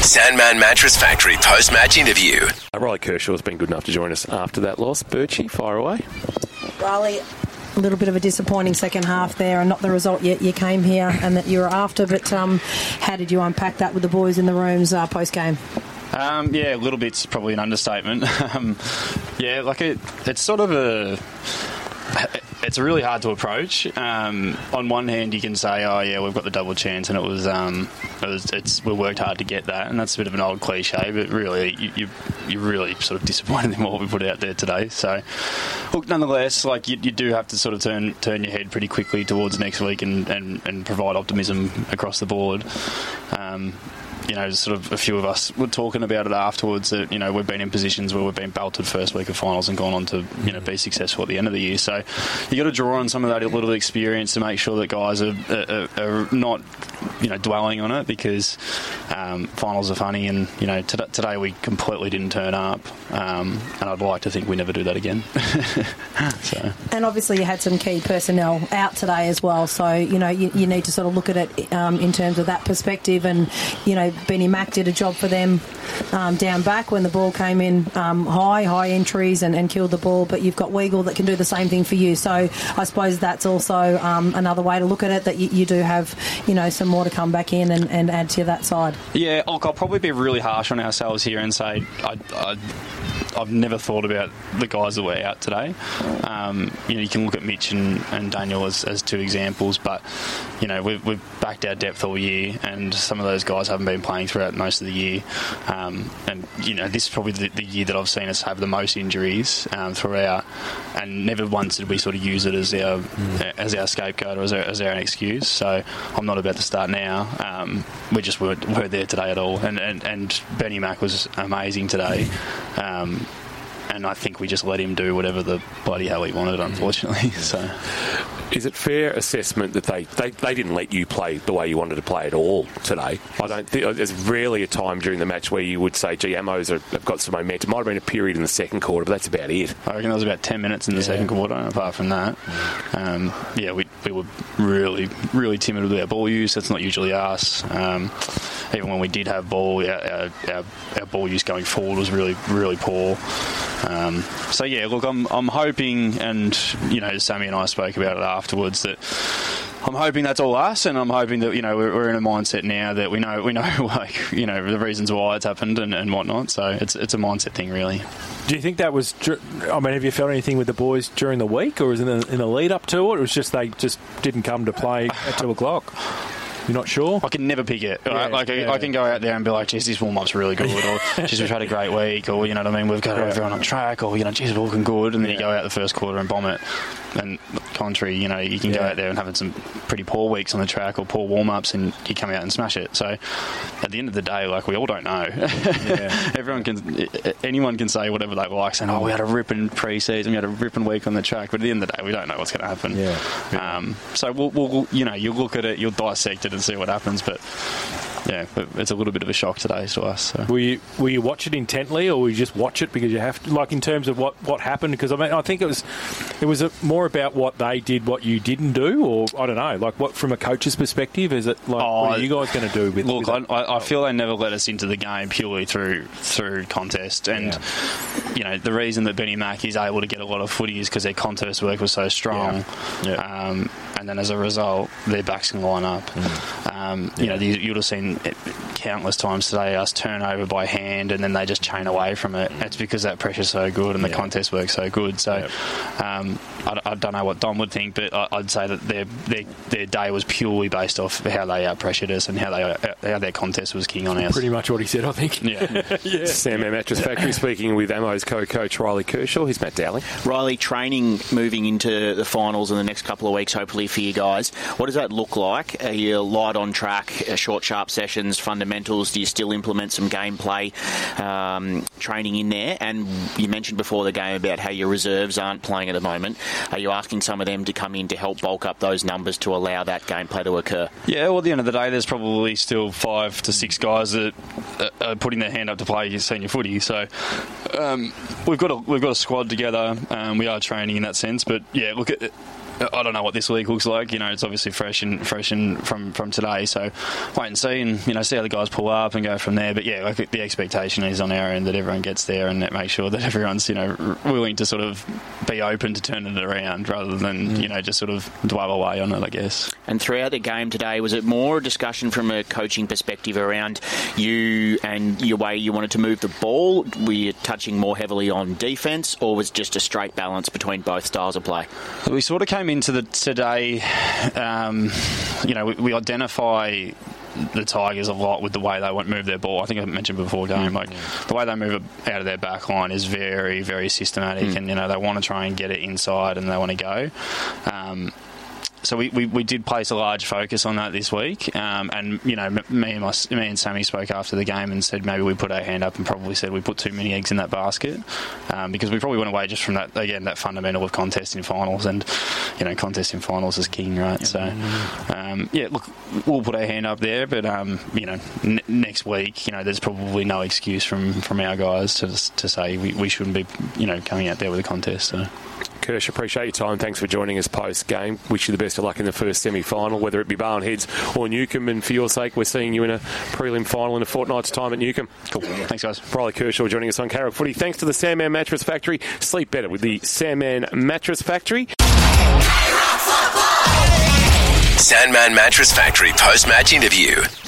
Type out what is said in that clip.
Sandman Mattress Factory post-match interview. Riley Kershaw has been good enough to join us after that loss. Birchie, fire away. Riley, a little bit of a disappointing second half there and not the result yet you came here and that you were after, but how did you unpack that with the boys in the rooms post-game? Yeah, a little bit's probably an understatement. It's sort of it's really hard to approach. On one hand, you can say, "Oh, yeah, we've got the double chance," and we worked hard to get that, and that's a bit of an old cliche, but really, you're really sort of disappointed in what we put out there today. So, look, nonetheless, like you do have to sort of turn your head pretty quickly towards next week and provide optimism across the board. Sort of a few of us were talking about it afterwards that, we've been in positions where we've been belted first week of finals and gone on to, be successful at the end of the year. So you got to draw on some of that little experience to make sure that guys are not, dwelling on it, because finals are funny, and, today we completely didn't turn up, and I'd like to think we never do that again. So. And obviously you had some key personnel out today as well, so, you need to sort of look at it in terms of that perspective, and, Benny Mack did a job for them down back when the ball came in high entries and killed the ball, but you've got Weagle that can do the same thing for you. So I suppose that's also another way to look at it, that you do have, some more to come back in and add to that side. Yeah, look, I'll probably be really harsh on ourselves here and say I've never thought about the guys that were out today. You can look at Mitch and Daniel as two examples, but we've backed our depth all year, and some of those guys haven't been playing throughout most of the year. This is probably the year that I've seen us have the most injuries throughout, and never once did we sort of use it as our scapegoat or as our excuse. So I'm not about to start now. We just weren't there today at all, and Benny Mack was amazing today. And I think we just let him do whatever the bloody hell he wanted, unfortunately. So, is it fair assessment that they didn't let you play the way you wanted to play at all today? I don't think there's rarely a time during the match where you would say, "Gee, Amos have got some momentum." Might have been a period in the second quarter, but that's about it. I reckon there was about 10 minutes in the second quarter. Apart from that, we were really, really timid with our ball use. That's not usually us. Even when we did have ball, our ball use going forward was really, really poor. Look, I'm hoping, and Sammy and I spoke about it afterwards, that I'm hoping that's all us, and I'm hoping that we're in a mindset now that we know the reasons why it's happened and whatnot. So it's a mindset thing, really. Do you think that was? Have you felt anything with the boys during the week, or is it in the lead up to it? It was just they just didn't come to play at 2:00. You're not sure? I can never pick it. I can go out there and be like, geez, this warm-up's really good, or geez, we've had a great week, or, we've got everyone on track, or, geez, we're looking good, and then you go out the first quarter and bomb it. And contrary, you can go out there and have some pretty poor weeks on the track or poor warm-ups, and you come out and smash it. So at the end of the day, we all don't know. Anyone can say whatever they like, saying, we had a ripping pre-season, we had a ripping week on the track, but at the end of the day, we don't know what's going to happen. So we'll you'll look at it, you'll dissect it and see what happens, but it's a little bit of a shock today to us. So. Will you watch it intently, or will you just watch it because you have to, in terms of what happened? Because I think it was more about what they did, what you didn't do, or I don't know, what from a coach's perspective, is it what are you guys going to do with? Look, I feel they never let us into the game purely through contest, and the reason that Benny Mack is able to get a lot of footy is because their contest work was so strong. And then as a result, their backs can line up. You would have seen countless times today us turn over by hand, and then they just chain away from it. It's because that pressure's so good and the contest work's so good. So I don't know what Don would think, but I'd say that their day was purely based off how they out-pressured us and how their contest was king on us. Pretty much what he said, I think. Yeah. Sandman Mattress Factory speaking with Amo's co-coach Riley Kershaw. Here's Matt Dowling. Riley, training moving into the finals in the next couple of weeks, hopefully for you guys. What does that look like? Are you light on track, short, sharp sessions, fundamentals? Do you still implement some gameplay training in there? And you mentioned before the game about how your reserves aren't playing at the moment. Are you asking some of them to come in to help bulk up those numbers to allow that gameplay to occur? Yeah, well, at the end of the day, there's probably still 5 to 6 guys that are putting their hand up to play senior footy. So we've got a squad together. We are training in that sense. But, look, I don't know what this week looks like. It's obviously fresh and from today. So wait and see, and see how the guys pull up and go from there. But yeah, like the expectation is on our end that everyone gets there and that make sure that everyone's willing to sort of be open to turning it around rather than just sort of dwell away on it, I guess. And throughout the game today, was it more a discussion from a coaching perspective around you and your way you wanted to move the ball? Were you touching more heavily on defence, or was it just a straight balance between both styles of play? We sort of came into today, we identify the Tigers a lot with the way they won't move their ball. I think I mentioned before game, the way they move it out of their back line is very, very systematic, and they want to try and get it inside and they want to go. So we did place a large focus on that this week, and me and Sammy spoke after the game and said maybe we put our hand up and probably said we put too many eggs in that basket, because we probably went away just from that fundamental of contest in finals, and contest in finals is king, right? So look, we'll put our hand up there, but next week there's probably no excuse from our guys to say we shouldn't be coming out there with a contest. So. Kirsch, appreciate your time. Thanks for joining us post-game. Wish you the best of luck in the first semi-final, whether it be Barwon Heads or Newcombe. And for your sake, we're seeing you in a prelim final in a fortnight's time at Newcombe. Cool. Thanks, guys. Riley Kershaw joining us on Carrick Footy. Thanks to the Sandman Mattress Factory. Sleep better with the Sandman Mattress Factory. Sandman Mattress Factory post-match interview.